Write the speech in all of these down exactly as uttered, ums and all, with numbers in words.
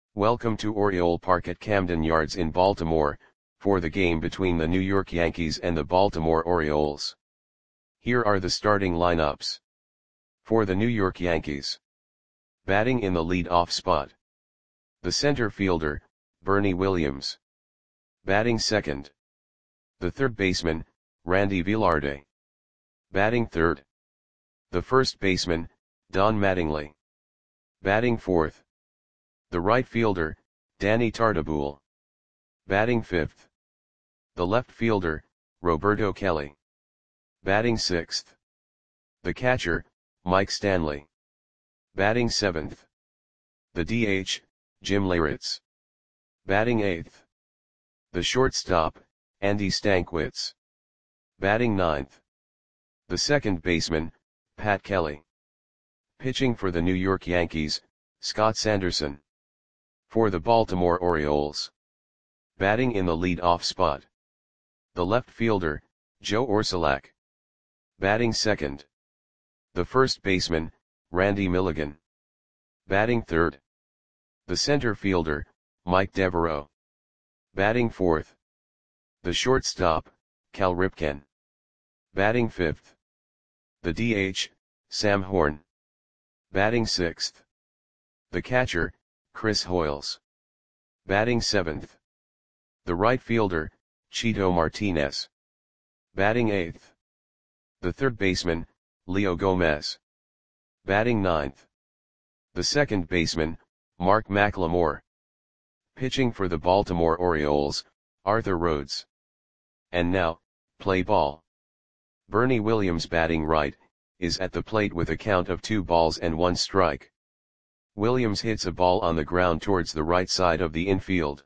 Welcome to Oriole Park at Camden Yards in Baltimore, for the game between the New York Yankees and the Baltimore Orioles. Here are the starting lineups. For the New York Yankees. Batting in the lead-off spot. The center fielder, Bernie Williams. Batting second. The third baseman, Randy Velarde. Batting third. The first baseman, Don Mattingly. Batting fourth. The right fielder, Danny Tartabull. Batting fifth. The left fielder, Roberto Kelly. Batting sixth. The catcher, Mike Stanley. Batting seventh. The D H, Jim Leyritz. Batting eighth. The shortstop, Andy Stankiewicz. Batting ninth. The second baseman, Pat Kelly. Pitching for the New York Yankees, Scott Sanderson. For the Baltimore Orioles. Batting in the lead-off spot. The left fielder, Joe Orsulak. Batting second. The first baseman, Randy Milligan. Batting third. The center fielder, Mike Devereaux. Batting fourth. The shortstop, Cal Ripken. Batting fifth. The D H, Sam Horn. Batting sixth. The catcher, Chris Hoiles. Batting seventh. The right fielder, Chito Martinez. Batting eighth. The third baseman, Leo Gomez. Batting ninth. The second baseman, Mark McLemore. Pitching for the Baltimore Orioles, Arthur Rhodes. And now, play ball. Bernie Williams batting right, is at the plate with a count of two balls and one strike. Williams hits a ball on the ground towards the right side of the infield.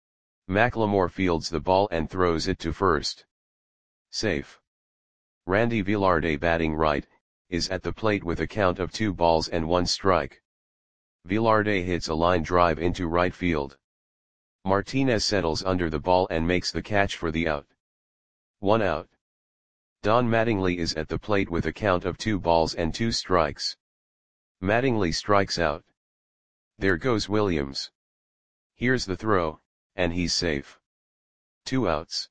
McLemore fields the ball and throws it to first. Safe. Randy Velarde batting right, is at the plate with a count of two balls and one strike. Velarde hits a line drive into right field. Martinez settles under the ball and makes the catch for the out. One out. Don Mattingly is at the plate with a count of two balls and two strikes. Mattingly strikes out. There goes Williams. Here's the throw, and he's safe. Two outs.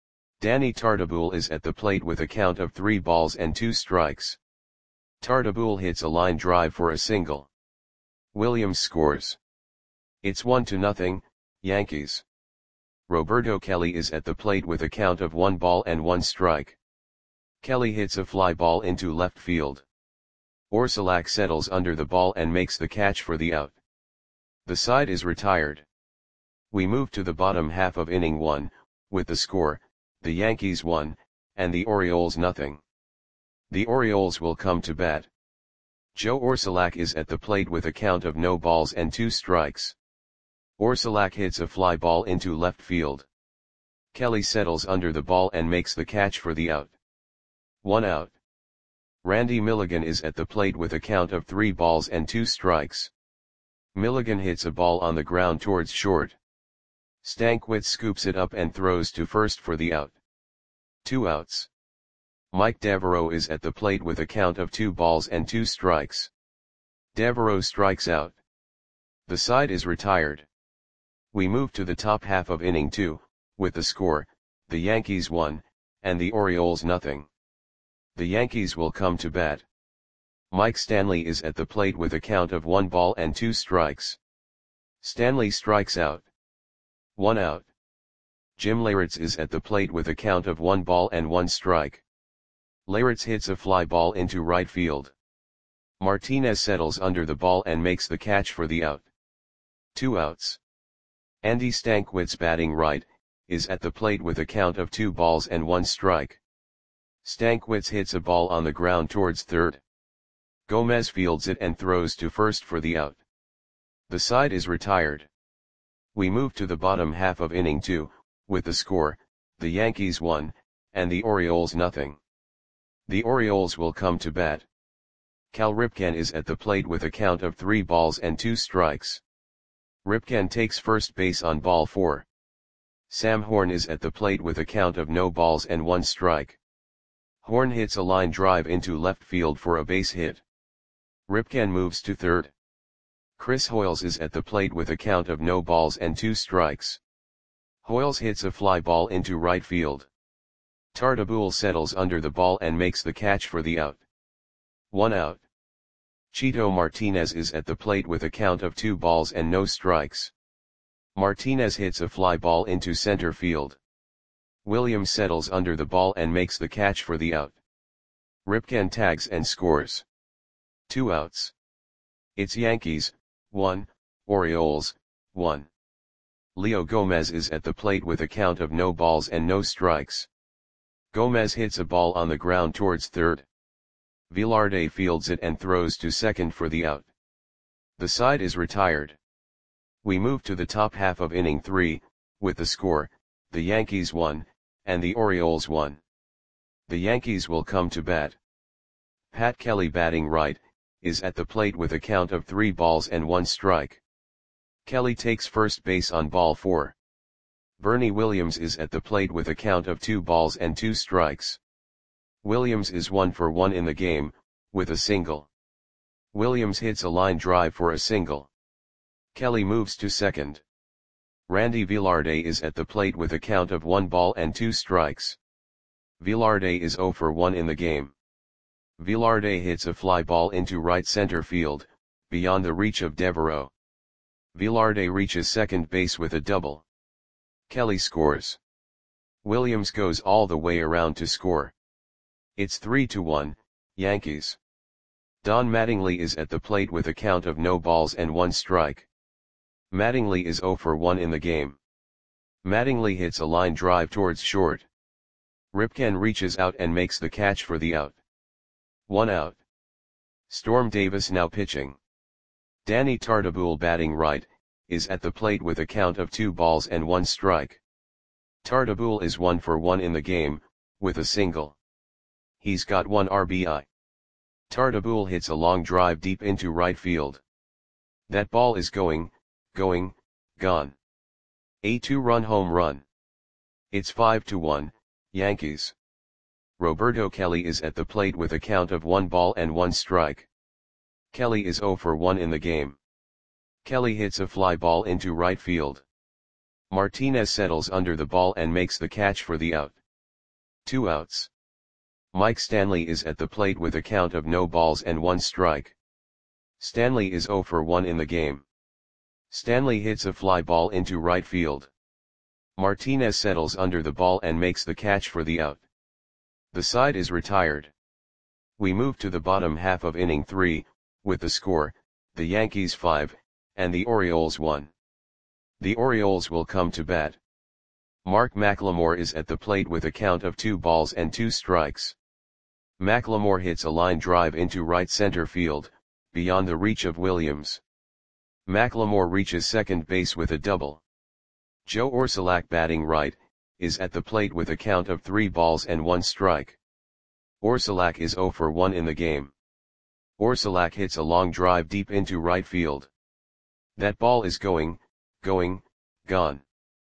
Danny Tartabull is at the plate with a count of three balls and two strikes. Tartabull hits a line drive for a single. Williams scores. It's one to nothing, Yankees. Roberto Kelly is at the plate with a count of one ball and one strike. Kelly hits a fly ball into left field. Orsulak settles under the ball and makes the catch for the out. The side is retired. We move to the bottom half of inning one, with the score, the Yankees one, and the Orioles nothing. The Orioles will come to bat. Joe Orsulak is at the plate with a count of no balls and two strikes. Orsulak hits a fly ball into left field. Kelly settles under the ball and makes the catch for the out. One out. Randy Milligan is at the plate with a count of three balls and two strikes. Milligan hits a ball on the ground towards short. Stankiewicz scoops it up and throws to first for the out. Two outs. Mike Devereaux is at the plate with a count of two balls and two strikes. Devereaux strikes out. The side is retired. We move to the top half of inning two, with the score, the Yankees one, and the Orioles nothing. The Yankees will come to bat. Mike Stanley is at the plate with a count of one ball and two strikes. Stanley strikes out. One out. Jim Leyritz is at the plate with a count of one ball and one strike. Leyritz hits a fly ball into right field. Martinez settles under the ball and makes the catch for the out. Two outs. Andy Stankiewicz batting right, is at the plate with a count of two balls and one strike. Stankiewicz hits a ball on the ground towards third. Gomez fields it and throws to first for the out. The side is retired. We move to the bottom half of inning two, with the score, the Yankees one, and the Orioles nothing. The Orioles will come to bat. Cal Ripken is at the plate with a count of three balls and two strikes. Ripken takes first base on ball four. Sam Horn is at the plate with a count of no balls and one strike. Horn hits a line drive into left field for a base hit. Ripken moves to third. Chris Hoiles is at the plate with a count of no balls and two strikes. Hoiles hits a fly ball into right field. Tartabull settles under the ball and makes the catch for the out. One out. Chito Martinez is at the plate with a count of two balls and no strikes. Martinez hits a fly ball into center field. Williams settles under the ball and makes the catch for the out. Ripken tags and scores. Two outs. It's Yankees, one, Orioles, one. Leo Gomez is at the plate with a count of no balls and no strikes. Gomez hits a ball on the ground towards third. Velarde fields it and throws to second for the out. The side is retired. We move to the top half of inning three, with the score, the Yankees won, and the Orioles won. The Yankees will come to bat. Pat Kelly, batting right, is at the plate with a count of three balls and one strike. Kelly takes first base on ball four. Bernie Williams is at the plate with a count of two balls and two strikes. Williams is one for one in the game, with a single. Williams hits a line drive for a single. Kelly moves to second. Randy Velarde is at the plate with a count of one ball and two strikes. Velarde is zero for one in the game. Velarde hits a fly ball into right center field, beyond the reach of Devereaux. Velarde reaches second base with a double. Kelly scores. Williams goes all the way around to score. It's three to one, Yankees. Don Mattingly is at the plate with a count of no balls and one strike. Mattingly is zero for one in the game. Mattingly hits a line drive towards short. Ripken reaches out and makes the catch for the out. One out. Storm Davis now pitching. Danny Tartabull, batting right, is at the plate with a count of two balls and one strike. Tartabull is one for one in the game, with a single. He's got one R B I. Tartabull hits a long drive deep into right field. That ball is going, going, gone. A two-run home run. It's five to one, Yankees. Roberto Kelly is at the plate with a count of one ball and one strike. Kelly is zero for one in the game. Kelly hits a fly ball into right field. Martinez settles under the ball and makes the catch for the out. Two outs. Mike Stanley is at the plate with a count of no balls and one strike. Stanley is zero for one in the game. Stanley hits a fly ball into right field. Martinez settles under the ball and makes the catch for the out. The side is retired. We move to the bottom half of inning three, with the score, the Yankees five, and the Orioles one. The Orioles will come to bat. Mark McLemore is at the plate with a count of two balls and two strikes. McLemore hits a line drive into right center field, beyond the reach of Williams. McLemore reaches second base with a double. Joe Orsulak, batting right, is at the plate with a count of three balls and one strike. Orsulak is zero for one in the game. Orsulak hits a long drive deep into right field. That ball is going, going, gone.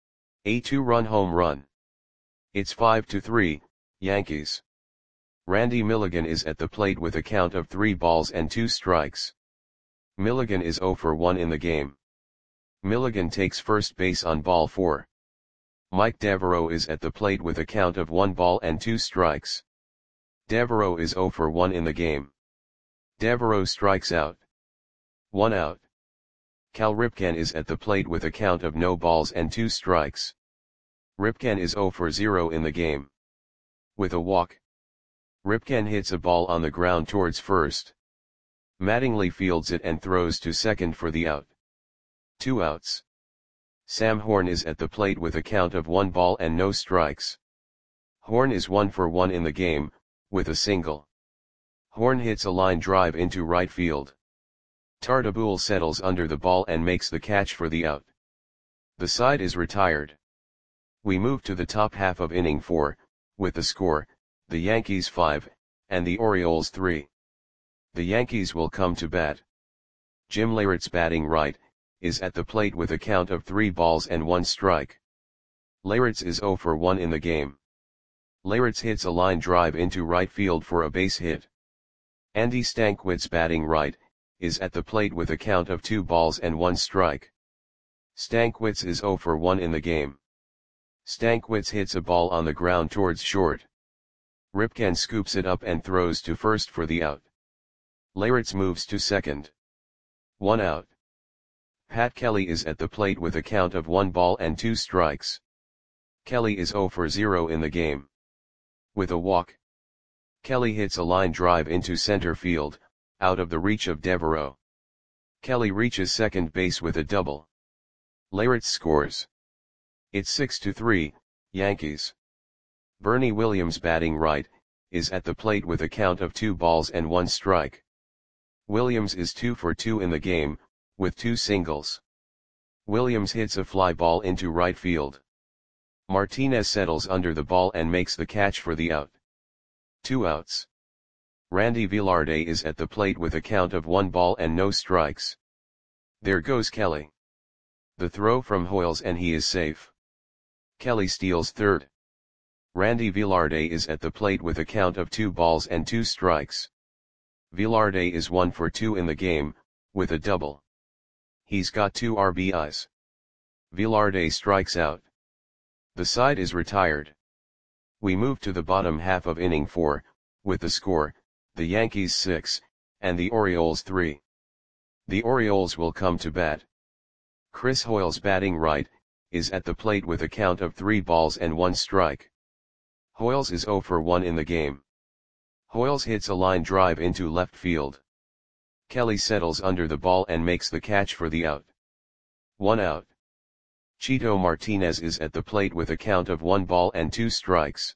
A two-run home run. It's five to three, Yankees. Randy Milligan is at the plate with a count of three balls and two strikes. Milligan is zero for one in the game. Milligan takes first base on ball four. Mike Devereaux is at the plate with a count of one ball and two strikes. Devereaux is zero for one in the game. Devereaux strikes out. One out. Cal Ripken is at the plate with a count of no balls and two strikes. Ripken is zero for zero in the game. With a walk. Ripken hits a ball on the ground towards first. Mattingly fields it and throws to second for the out. Two outs. Sam Horn is at the plate with a count of one ball and no strikes. Horn is one for one in the game, with a single. Horn hits a line drive into right field. Tartabull settles under the ball and makes the catch for the out. The side is retired. We move to the top half of inning four, with the score, the Yankees five, and the Orioles three. The Yankees will come to bat. Jim Leyritz, batting right, is at the plate with a count of three balls and one strike. Leyritz is zero for one in the game. Leyritz hits a line drive into right field for a base hit. Andy Stankiewicz, batting right, is at the plate with a count of two balls and one strike. Stankwitz is zero for one in the game. Stankwitz hits a ball on the ground towards short. Ripken scoops it up and throws to first for the out. Leyritz moves to second. One out. Pat Kelly is at the plate with a count of one ball and two strikes. Kelly is zero for zero in the game. With a walk, Kelly hits a line drive into center field, out of the reach of Devereaux. Kelly reaches second base with a double. Leyritz scores. It's six to three, Yankees. Bernie Williams, batting right, is at the plate with a count of two balls and one strike. Williams is two for two in the game, with two singles. Williams hits a fly ball into right field. Martinez settles under the ball and makes the catch for the out. Two outs. Randy Velarde is at the plate with a count of one ball and no strikes. There goes Kelly. The throw from Hoyles and he is safe. Kelly steals third. Randy Velarde is at the plate with a count of two balls and two strikes. Velarde is one for two in the game, with a double. He's got two R B Is. Velarde strikes out. The side is retired. We move to the bottom half of inning four, with the score, the Yankees six, and the Orioles three. The Orioles will come to bat. Chris Hoyles, batting right, is at the plate with a count of three balls and one strike. Hoyles is zero for one in the game. Hoyles hits a line drive into left field. Kelly settles under the ball and makes the catch for the out. One out. Chito Martinez is at the plate with a count of one ball and two strikes.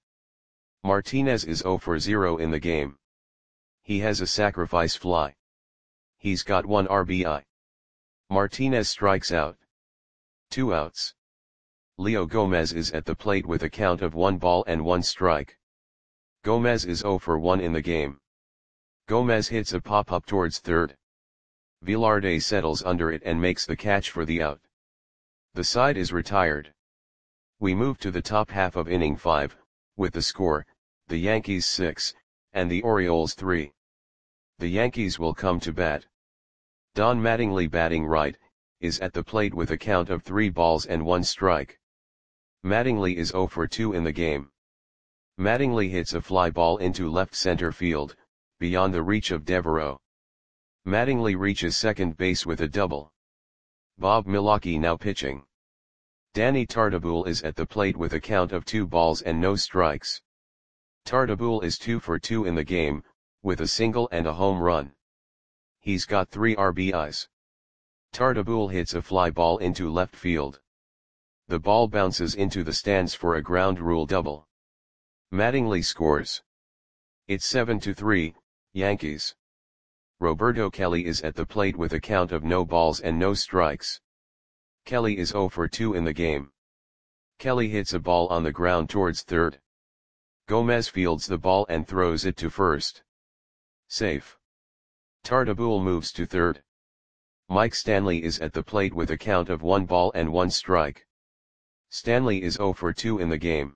Martinez is zero for zero in the game. He has a sacrifice fly. He's got one R B I. Martinez strikes out. Two outs. Leo Gomez is at the plate with a count of one ball and one strike. Gomez is zero for one in the game. Gomez hits a pop-up towards third. Velarde settles under it and makes the catch for the out. The side is retired. We move to the top half of inning five, with the score, the Yankees six, and the Orioles three. The Yankees will come to bat. Don Mattingly, batting right, is at the plate with a count of three balls and one strike. Mattingly is zero for two in the game. Mattingly hits a fly ball into left center field, beyond the reach of Devereaux. Mattingly reaches second base with a double. Bob Milwaukee now pitching. Danny Tartabull is at the plate with a count of two balls and no strikes. Tartabull is two for two in the game, with a single and a home run. He's got three R B Is. Tartabull hits a fly ball into left field. The ball bounces into the stands for a ground rule double. Mattingly scores. It's seven to three, Yankees. Roberto Kelly is at the plate with a count of no balls and no strikes. Kelly is zero for two in the game. Kelly hits a ball on the ground towards third. Gomez fields the ball and throws it to first. Safe. Tartabull moves to third. Mike Stanley is at the plate with a count of one ball and one strike. Stanley is zero for two in the game.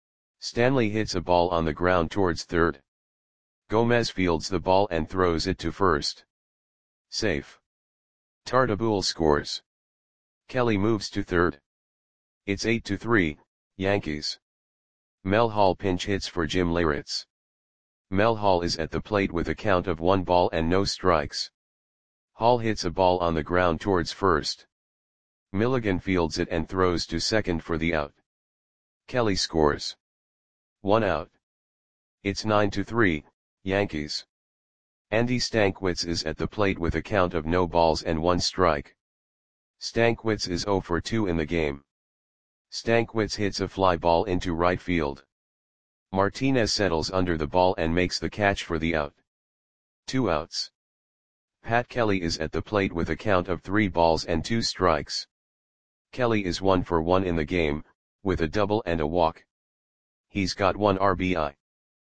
Stanley hits a ball on the ground towards third. Gomez fields the ball and throws it to first. Safe. Tartabull scores. Kelly moves to third. It's eight to three, Yankees. Mel Hall pinch hits for Jim Leyritz. Mel Hall is at the plate with a count of one ball and no strikes. Hall hits a ball on the ground towards first. Milligan fields it and throws to second for the out. Kelly scores. One out. It's nine to three, Yankees. Andy Stankwitz is at the plate with a count of no balls and one strike. Stankwitz is zero for two in the game. Stankwitz hits a fly ball into right field. Martinez settles under the ball and makes the catch for the out. Two outs. Pat Kelly is at the plate with a count of three balls and two strikes. Kelly is one for one in the game, with a double and a walk. He's got one R B I.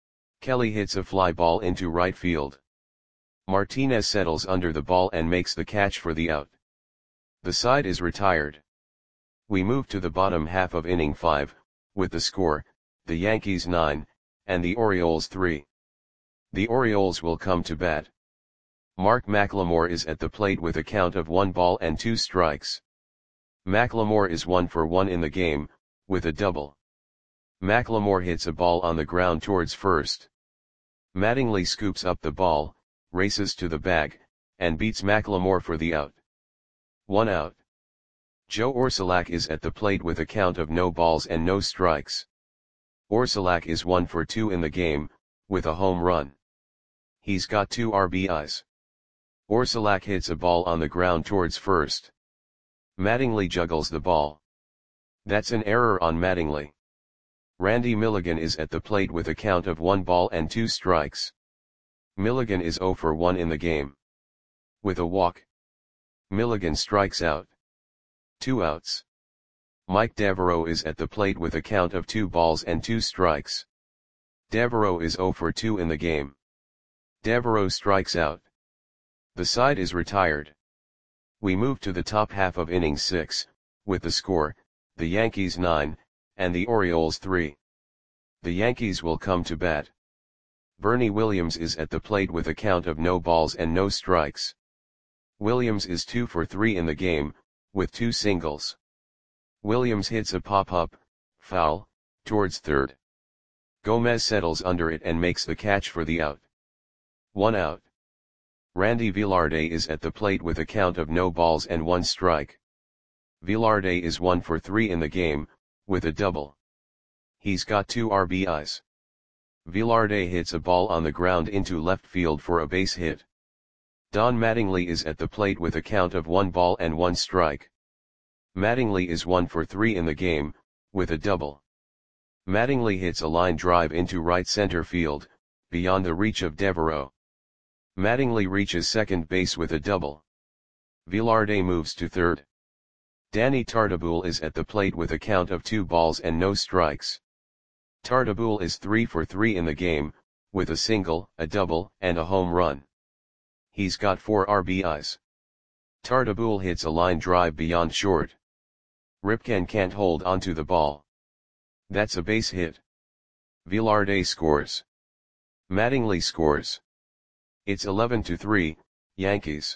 Kelly hits a fly ball into right field. Martinez settles under the ball and makes the catch for the out. The side is retired. We move to the bottom half of inning five, with the score, the Yankees nine, and the Orioles three. The Orioles will come to bat. Mark McLemore is at the plate with a count of one ball and two strikes. McLemore is one for one in the game, with a double. McLemore hits a ball on the ground towards first. Mattingly scoops up the ball, races to the bag, and beats McLemore for the out. One out. Joe Orsulak is at the plate with a count of no balls and no strikes. Orsulak is one for two in the game, with a home run. He's got two R B Is. Orsulak hits a ball on the ground towards first. Mattingly juggles the ball. That's an error on Mattingly. Randy Milligan is at the plate with a count of one ball and two strikes. Milligan is zero for one in the game. With a walk, Milligan strikes out. Two outs. Mike Devereaux is at the plate with a count of two balls and two strikes. Devereaux is zero for two in the game. Devereaux strikes out. The side is retired. We move to the top half of inning six, with the score, the Yankees nine, and the Orioles three. The Yankees will come to bat. Bernie Williams is at the plate with a count of no balls and no strikes. Williams is two for three in the game, with two singles. Williams hits a pop-up, foul, towards third. Gomez settles under it and makes the catch for the out. One out. Randy Velarde is at the plate with a count of no balls and one strike. Velarde is one for three in the game, with a double. He's got two R B Is. Velarde hits a ball on the ground into left field for a base hit. Don Mattingly is at the plate with a count of one ball and one strike. Mattingly is one for three in the game, with a double. Mattingly hits a line drive into right center field, beyond the reach of Devereaux. Mattingly reaches second base with a double. Velarde moves to third. Danny Tartabull is at the plate with a count of two balls and no strikes. Tartabull is three for three in the game, with a single, a double, and a home run. He's got four R B Is. Tartabull hits a line drive beyond short. Ripken can't hold onto the ball. That's a base hit. Velarde scores. Mattingly scores. It's eleven to three, Yankees.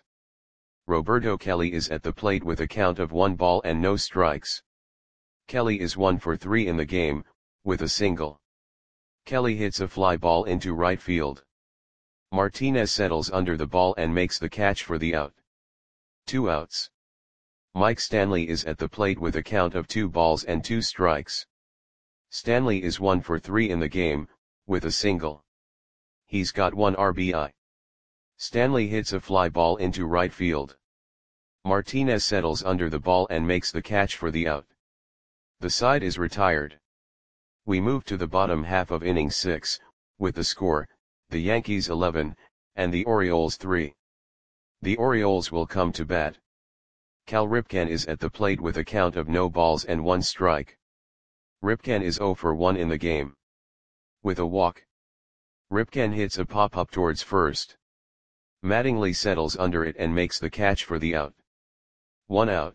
Roberto Kelly is at the plate with a count of one ball and no strikes. Kelly is one for three in the game, with a single. Kelly hits a fly ball into right field. Martinez settles under the ball and makes the catch for the out. Two outs. Mike Stanley is at the plate with a count of two balls and two strikes. Stanley is one for three in the game, with a single. He's got one R B I. Stanley hits a fly ball into right field. Martinez settles under the ball and makes the catch for the out. The side is retired. We move to the bottom half of inning six, with the score, the Yankees eleven, and the Orioles three. The Orioles will come to bat. Cal Ripken is at the plate with a count of no balls and one strike. Ripken is zero for one in the game. With a walk, Ripken hits a pop-up towards first. Mattingly settles under it and makes the catch for the out. One out.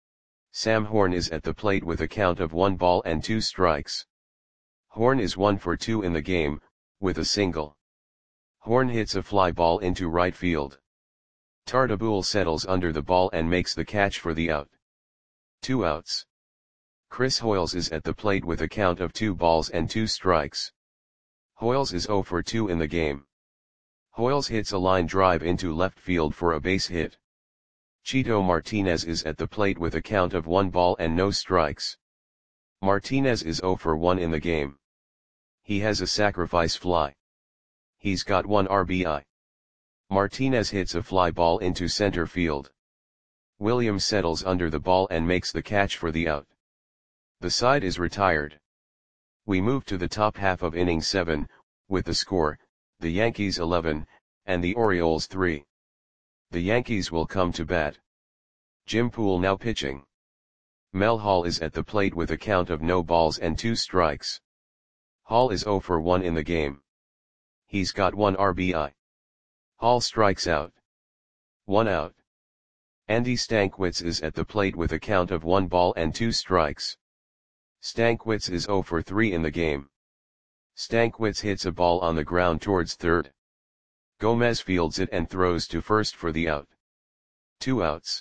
Sam Horn is at the plate with a count of one ball and two strikes. Horn is one for two in the game, with a single. Horn hits a fly ball into right field. Tartabull settles under the ball and makes the catch for the out. Two outs. Chris Hoiles is at the plate with a count of two balls and two strikes. Hoiles is zero for two in the game. Hoiles hits a line drive into left field for a base hit. Chito Martinez is at the plate with a count of one ball and no strikes. Martinez is zero for one in the game. He has a sacrifice fly. He's got one R B I. Martinez hits a fly ball into center field. Williams settles under the ball and makes the catch for the out. The side is retired. We move to the top half of inning seven, with the score, the Yankees eleven, and the Orioles three. The Yankees will come to bat. Jim Poole now pitching. Mel Hall is at the plate with a count of no balls and two strikes. Hall is zero for one in the game. He's got one R B I. Hall strikes out. One out. Andy Stankiewicz is at the plate with a count of one ball and two strikes. Stankiewicz is zero for three in the game. Stankiewicz hits a ball on the ground towards third. Gomez fields it and throws to first for the out. Two outs.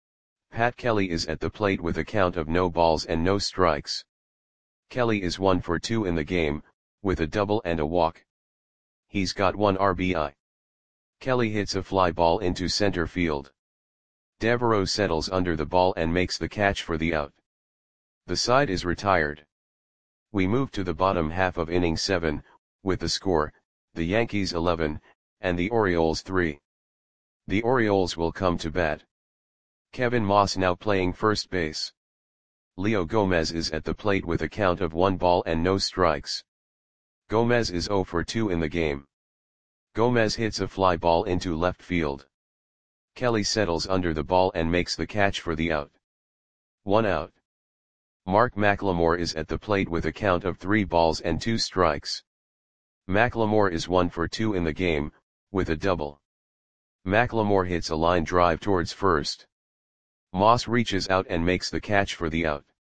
Pat Kelly is at the plate with a count of no balls and no strikes. Kelly is one for two in the game, with a double and a walk. He's got one R B I. Kelly hits a fly ball into center field. Devereaux settles under the ball and makes the catch for the out. The side is retired. We move to the bottom half of inning seven, with the score, the Yankees eleven, and the Orioles three. The Orioles will come to bat. Kevin Moss now playing first base. Leo Gomez is at the plate with a count of one ball and no strikes. Gomez is zero for two in the game. Gomez hits a fly ball into left field. Kelly settles under the ball and makes the catch for the out. One out. Mark McLemore is at the plate with a count of three balls and two strikes. McLemore is one for two in the game, with a double. McLemore hits a line drive towards first. Moss reaches out and makes the catch for the out.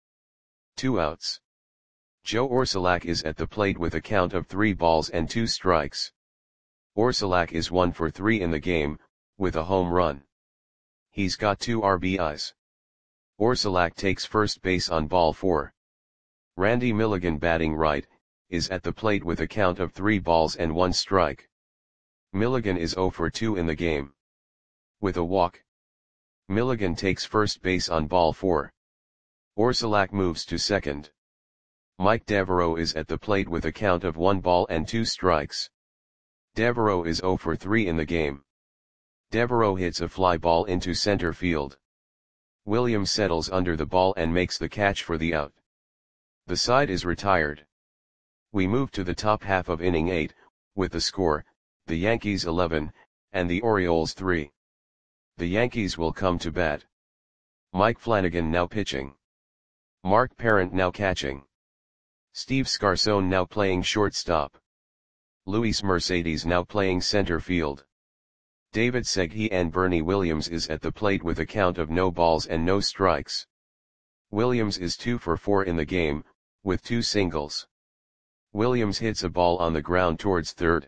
Two outs. Joe Orsulak is at the plate with a count of three balls and two strikes. Orsulak is one for three in the game, with a home run. He's got two R B Is. Orsulak takes first base on ball four. Randy Milligan, batting right, is at the plate with a count of three balls and one strike. Milligan is zero for two in the game. With a walk. Milligan takes first base on ball four. Orsulak moves to second. Mike Devereaux is at the plate with a count of one ball and two strikes. Devereaux is zero for three in the game. Devereaux hits a fly ball into center field. Williams settles under the ball and makes the catch for the out. The side is retired. We move to the top half of inning eight, with the score, the Yankees eleven, and the Orioles three. The Yankees will come to bat. Mike Flanagan now pitching. Mark Parent now catching. Steve Scarcone now playing shortstop. Luis Mercedes now playing center field. David Segui and Bernie Williams is at the plate with a count of no balls and no strikes. Williams is two for four in the game, with two singles. Williams hits a ball on the ground towards third.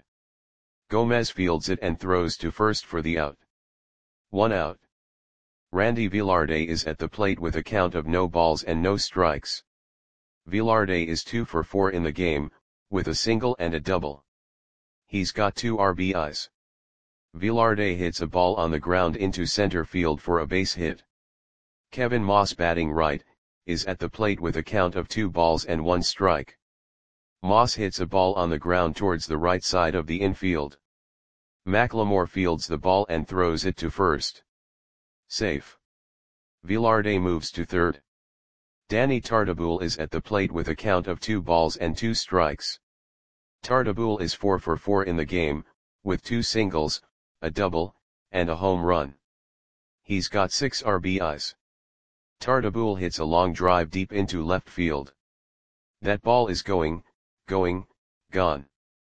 Gomez fields it and throws to first for the out. One out. Randy Velarde is at the plate with a count of no balls and no strikes. Velarde is two for four in the game, with a single and a double. He's got two R B Is. Velarde hits a ball on the ground into center field for a base hit. Kevin Moss, batting right, is at the plate with a count of two balls and one strike. Moss hits a ball on the ground towards the right side of the infield. McLemore fields the ball and throws it to first. Safe. Velarde moves to third. Danny Tartabull is at the plate with a count of two balls and two strikes. Tartabull is four for four in the game, with two singles, a double, and a home run. He's got six R B Is. Tartabull hits a long drive deep into left field. That ball is going, going, gone.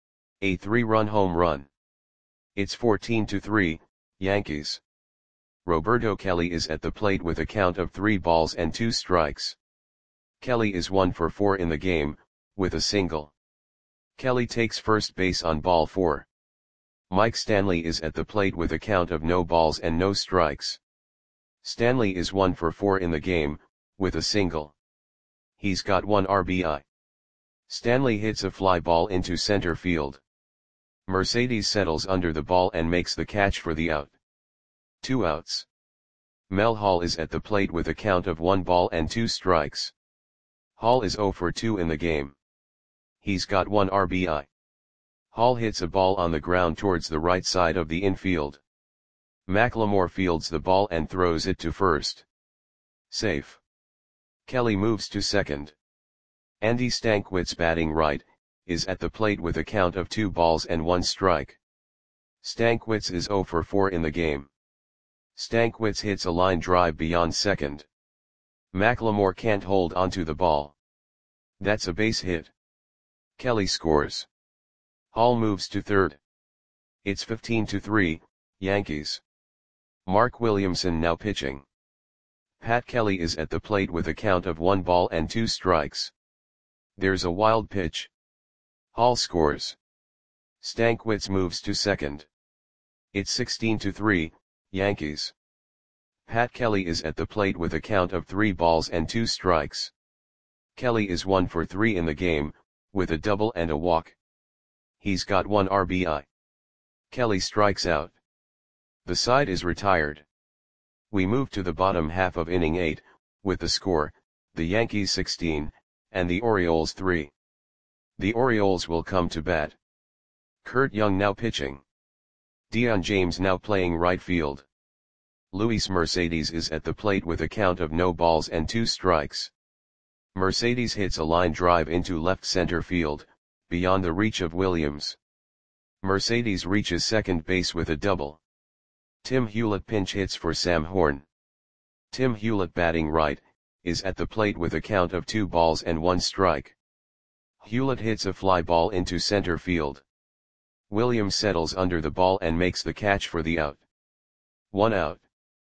A three-run home run. It's fourteen to three, Yankees. Roberto Kelly is at the plate with a count of three balls and two strikes. Kelly is one for four in the game, with a single. Kelly takes first base on ball four. Mike Stanley is at the plate with a count of no balls and no strikes. Stanley is one for four in the game, with a single. He's got one R B I. Stanley hits a fly ball into center field. Mercedes settles under the ball and makes the catch for the out. Two outs. Mel Hall is at the plate with a count of one ball and two strikes. Hall is zero for two in the game. He's got one R B I. Hall hits a ball on the ground towards the right side of the infield. McLemore fields the ball and throws it to first. Safe. Kelly moves to second. Andy Stankiewicz, batting right, is at the plate with a count of two balls and one strike. Stankiewicz is zero for four in the game. Stankiewicz hits a line drive beyond second. McLemore can't hold onto the ball. That's a base hit. Kelly scores. Hall moves to third. It's fifteen to three, Yankees. Mark Williamson now pitching. Pat Kelly is at the plate with a count of one ball and two strikes. There's a wild pitch. Hall scores. Stankiewicz moves to second. It's sixteen to three, Yankees. Pat Kelly is at the plate with a count of three balls and two strikes. Kelly is one for three in the game, with a double and a walk. He's got one R B I. Kelly strikes out. The side is retired. We move to the bottom half of inning eight, with the score, the Yankees sixteen, and the Orioles three. The Orioles will come to bat. Kurt Young now pitching. Dion James now playing right field. Luis Mercedes is at the plate with a count of no balls and two strikes. Mercedes hits a line drive into left center field, beyond the reach of Williams. Mercedes reaches second base with a double. Tim Hewlett pinch hits for Sam Horn. Tim Hewlett, batting right, is at the plate with a count of two balls and one strike. Hewlett hits a fly ball into center field. Williams settles under the ball and makes the catch for the out. One out.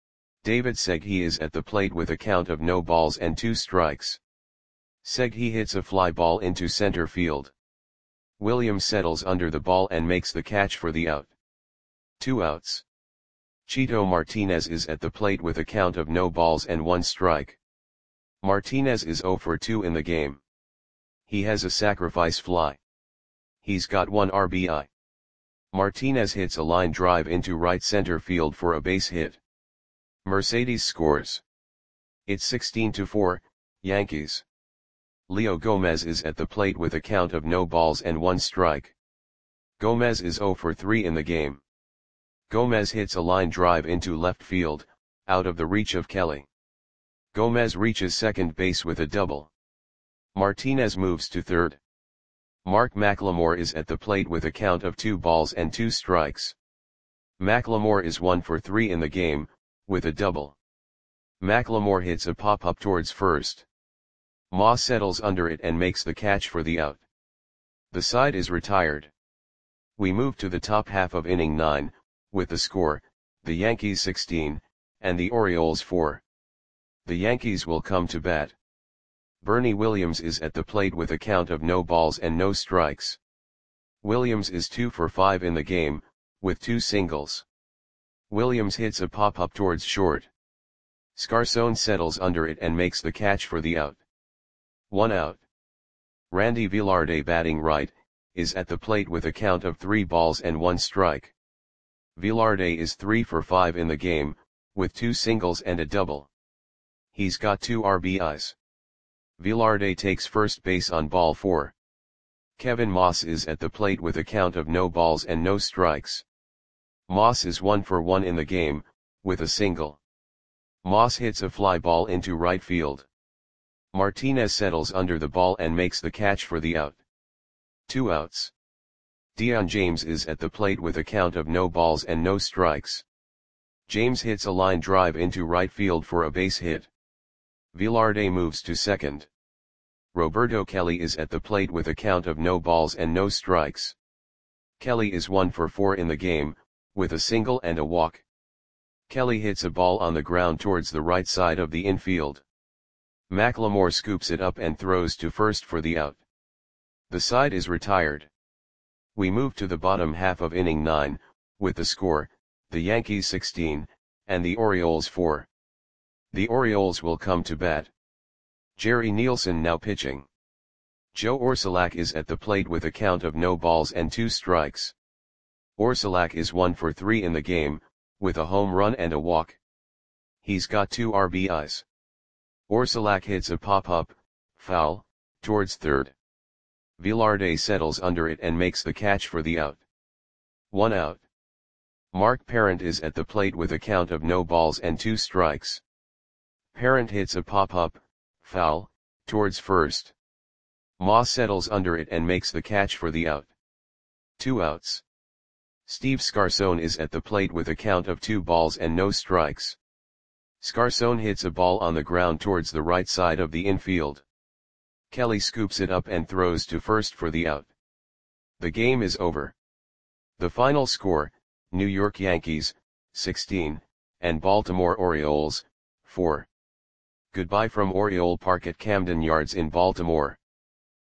David Segui is at the plate with a count of no balls and two strikes. Segui hits a fly ball into center field. Williams settles under the ball and makes the catch for the out. Two outs. Chito Martinez is at the plate with a count of no balls and one strike. Martinez is zero for two in the game. He has a sacrifice fly. He's got one R B I. Martinez hits a line drive into right center field for a base hit. Mercedes scores. It's sixteen to four, Yankees. Leo Gomez is at the plate with a count of no balls and one strike. Gomez is zero for three in the game. Gomez hits a line drive into left field, out of the reach of Kelly. Gomez reaches second base with a double. Martinez moves to third. Mark McLemore is at the plate with a count of two balls and two strikes. McLemore is one for three in the game, with a double. McLemore hits a pop-up towards first. Moss settles under it and makes the catch for the out. The side is retired. We move to the top half of inning nine, with the score, the Yankees sixteen, and the Orioles four. The Yankees will come to bat. Bernie Williams is at the plate with a count of no balls and no strikes. Williams is two for five in the game, with two singles. Williams hits a pop-up towards short. Scarson settles under it and makes the catch for the out. One out. Randy Velarde, batting right, is at the plate with a count of three balls and one strike. Velarde is three for five in the game, with two singles and a double. He's got two R B Is. Velarde takes first base on ball four. Kevin Moss is at the plate with a count of no balls and no strikes. Moss is one for one in the game, with a single. Moss hits a fly ball into right field. Martinez settles under the ball and makes the catch for the out. Two outs. Dion James is at the plate with a count of no balls and no strikes. James hits a line drive into right field for a base hit. Velarde moves to second. Roberto Kelly is at the plate with a count of no balls and no strikes. Kelly is one for four in the game, with a single and a walk. Kelly hits a ball on the ground towards the right side of the infield. McLemore scoops it up and throws to first for the out. The side is retired. We move to the bottom half of inning nine, with the score, the Yankees sixteen, and the Orioles four. The Orioles will come to bat. Jerry Nielsen now pitching. Joe Orsulak is at the plate with a count of no balls and two strikes. Orsulak is one for three in the game, with a home run and a walk. He's got two R B Is. Orsulak hits a pop-up, foul, towards third. Velarde settles under it and makes the catch for the out. One out. Mark Parent is at the plate with a count of no balls and two strikes. Parent hits a pop-up, foul, towards first. Moss settles under it and makes the catch for the out. Two outs. Steve Scarson is at the plate with a count of two balls and no strikes. Scarson hits a ball on the ground towards the right side of the infield. Kelly scoops it up and throws to first for the out. The game is over. The final score, New York Yankees, sixteen, and Baltimore Orioles, four. Goodbye from Oriole Park at Camden Yards in Baltimore.